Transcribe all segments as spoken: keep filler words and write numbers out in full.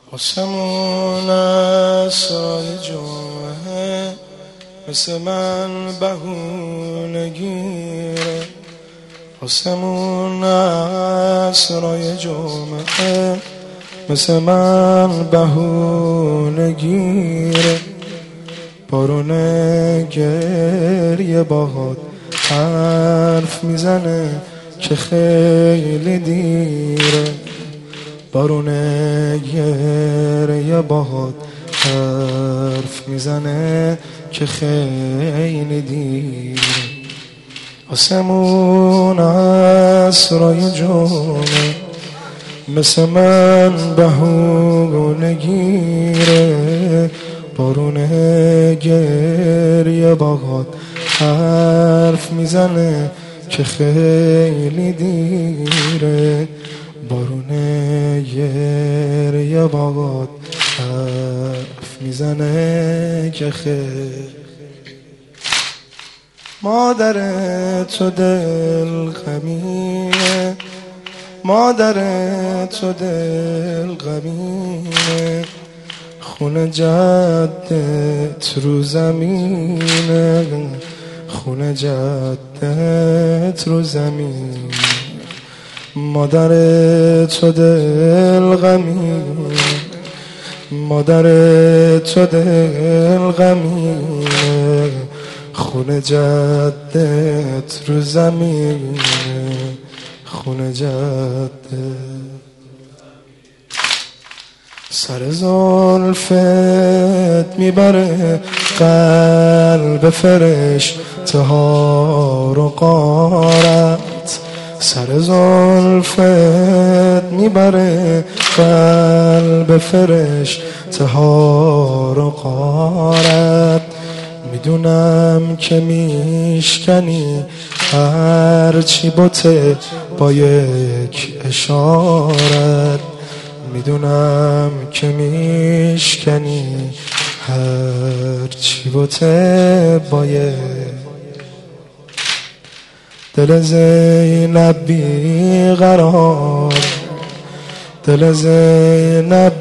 آسمون اسرای جمعه مثل من بهونه گیره. آسمون اسرای جمعه مثل من بهونه گیره. بارون گریه باهات حرف میزنه که خیلی دیره. بارون گریه باهات حرف میزنه که خیلی دیره. آسمون اسرای جمعه مثل من بهونه گیره. بارون گریه باهات حرف میزنه که خیلی دیره. بارون گریه باهات حرف میزنه که خیلی. مادر تو دل غمینه، مادر تو دل غمینه. خونه جدت رو زمینه، خونه جدت رو زمینه. مادر تو دل غمینه، مادر تو دل غمینه. خونه جدت رو زمینه، خونه جدت. سر زلفت میبره قلب فرشته ها رو غارت. سر زلفت میبره قلب فرشته ها رو غارت. میدونم که میشکنی هرچی بوته با یک اشارت. میدونم که میشکنی هرچی بوته با یک. دل زینب بیقرار، دل زینب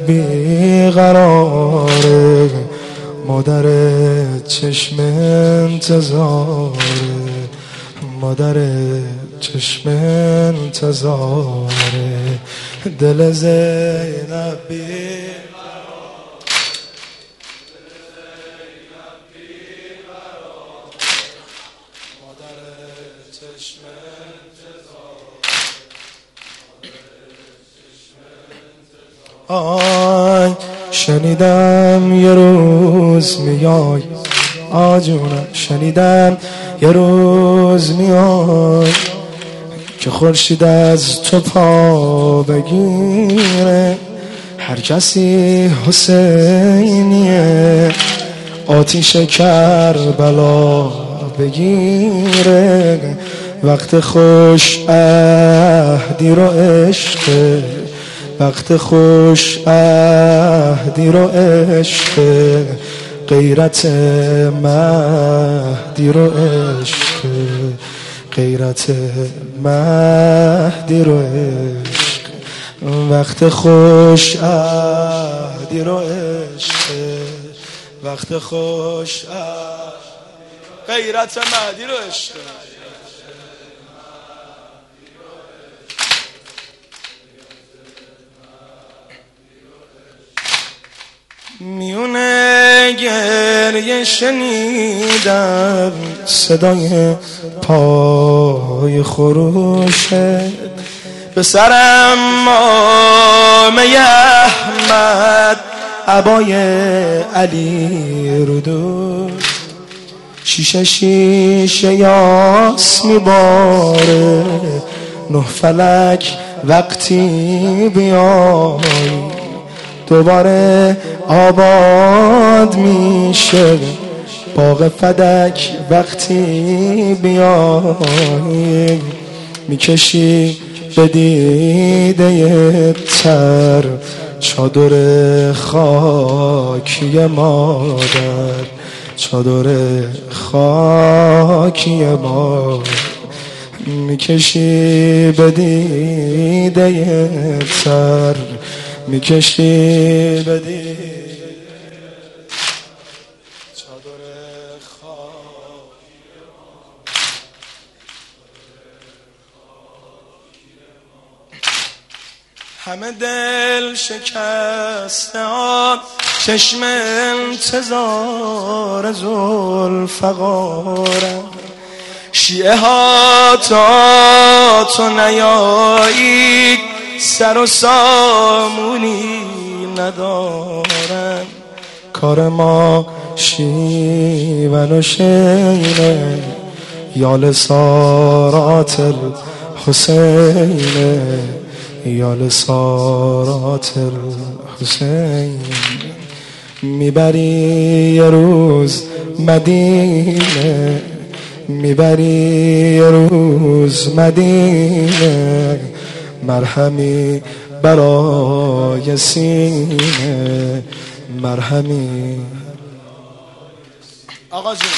بیقراره. مادر چشم انتظاره، مادر چشم انتظاره. دل زینب بیقرار، مادر چشم انتظاره. آی شنیدم یه روز میای، آجونم شنیدم یه روز میای که خورشید از تو پا بگیره. هر کسی حسینیه آتیش کربلا بگیره. وقت خوش عهدی رو عشق، وقت خوش عهدی رو عشق. غیرت مهدی رو عشق، غیرت مهدی رو عشق. وقت خوش عهدی رو عشق، وقت خوش عهدی غیرت مهدی رو عشق. میونه گریه شنیدم صدای پای خروشت. به سرم مامه احمد عبای علی رو دوش. شیشه شیشه یاس میباره نه فلک وقتی بیای. دوباره آباد میشه باغ فدک وقتی بیای. میکشی به دیده تر چادر خاکی مادر، چادر خاکی مادر. میکشی به دیده تر میکشی بدی چادر خواب همه دل شکستان چشم انتظار ذوالفقارم شیعه ها تا تو نیایی سر و سامونی ندارن کار ما شیون و شینه یال سارات الحسینه یال سارات الحسین میبری یه روز مدینه میبری یه روز مدینه مرهمی برای سینه مرهمی آقا جون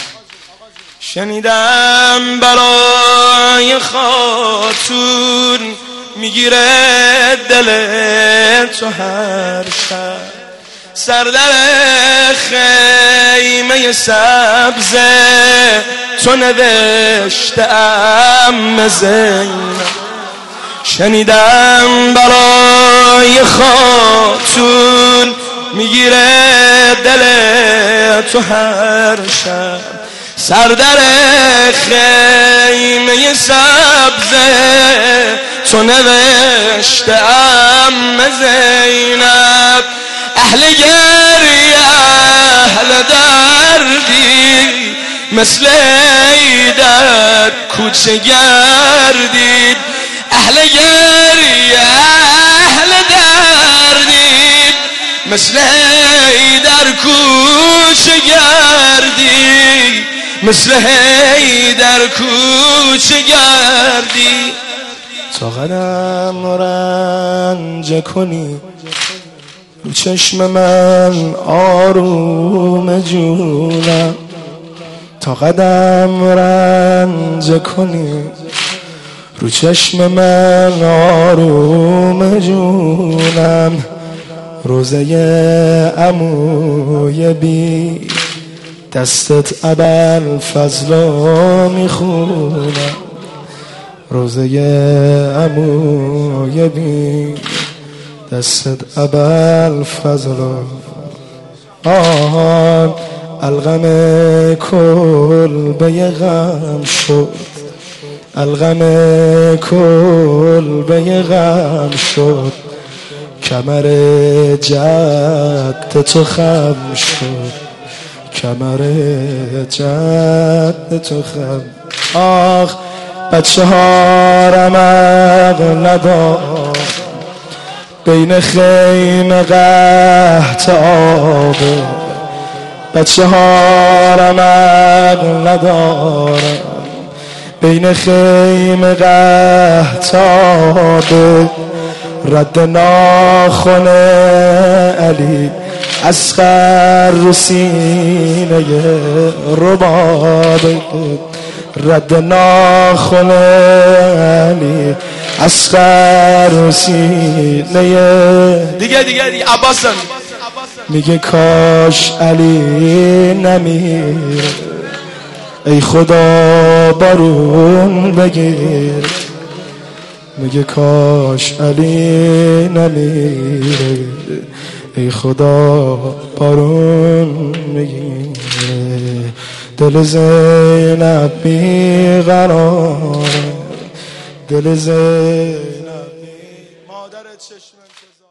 شنیدم برای خاتون میگیره دل تو هر شب سردر خیمه سبز تو نوشتم زینب شنیدم برای خاتون میگیره دل تو هر شب سردر خیمه سبز تو نوشتم زینب اهل گریه اهل دردی مثل ایدر کوچه گردید اهل گریه اهل دردی مثل ایدر کوچه گردی مثل ایدر کوچه گردی تا قدم رنج کنی رو چشم من آروم جونم تا قدم رنج کنی رو چشم من آروم جونم روزه عموی بی دستت ابوالفضلا میخونم روزه عموی بی دستت ابوالفضلا آهان الغم کلبه غم شد الغم کلبه غم شد کمر جد تو خم شد کمر جد تو خم آخ بچه ها رمق ندار بین خیمه قحط آبه بچه ها رمق ندارن بین خیمه قحط آبه رد ناخن علی اصغر رو سینه ربابه رد ناخن علی اصغر رو سینه دیگه دیگه دیگه عباس میگه کاش علی نمیره ای خدا بارون بگیر میگه کاش علی نمیره ای خدا بارون بگیر دل زینب بیقراره دل زینب مادر چشم انتظار